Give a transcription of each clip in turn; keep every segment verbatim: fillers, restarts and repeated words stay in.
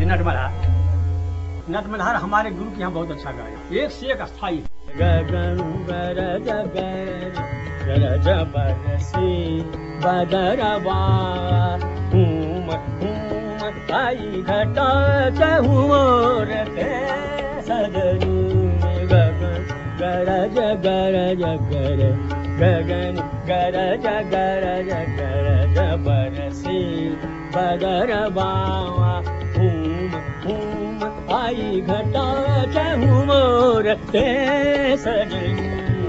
नटमल्हार नटमल्हार हमारे गुरु के यहाँ बहुत अच्छा गाया, एक से एक स्थायी। गगन गरज गर गरज बरसी बदरवा हूम हूम आई घटा चहुर के सदरू गगन गरज गरज गर गगन गरज गरज गरज बरसी बदरवा हूम हूम आई घटा चहुर के सदरू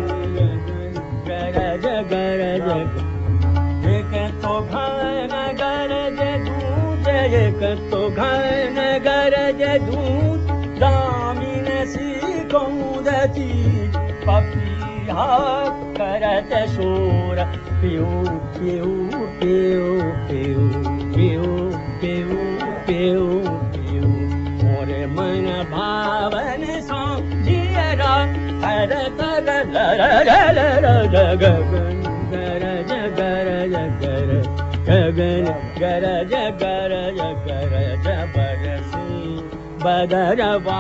गरज गरज एक तो घन गरज दूज एक तो घन गरज दूज दामिन सी कौदती पपिहा करत शोर पिऊ पिऊ पिऊ पिऊ पिऊ पिऊ पिऊ पिऊ मोरे मन भावन सो जियरा हर तर गगन गरज गरज गर गगन गरज गरज गरज बरसी बदरवा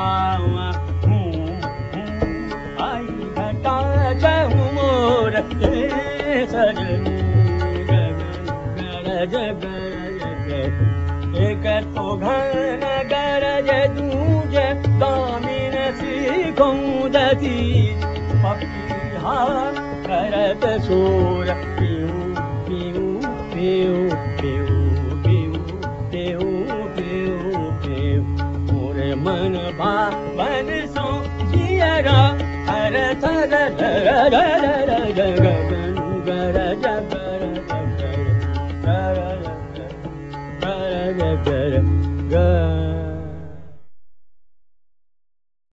आई घटा चहुर सजनी गगन गरज गरज एक तो घन गरज दूज दामिन सी कौदती पपिहा करत शोर पिऊ पिऊ पिऊ पिऊ पिऊ पिऊ पिऊ पिऊ मोरे मन भावन सो जियरा हर थर गगन गरज गरज गरज गरज गरज गरज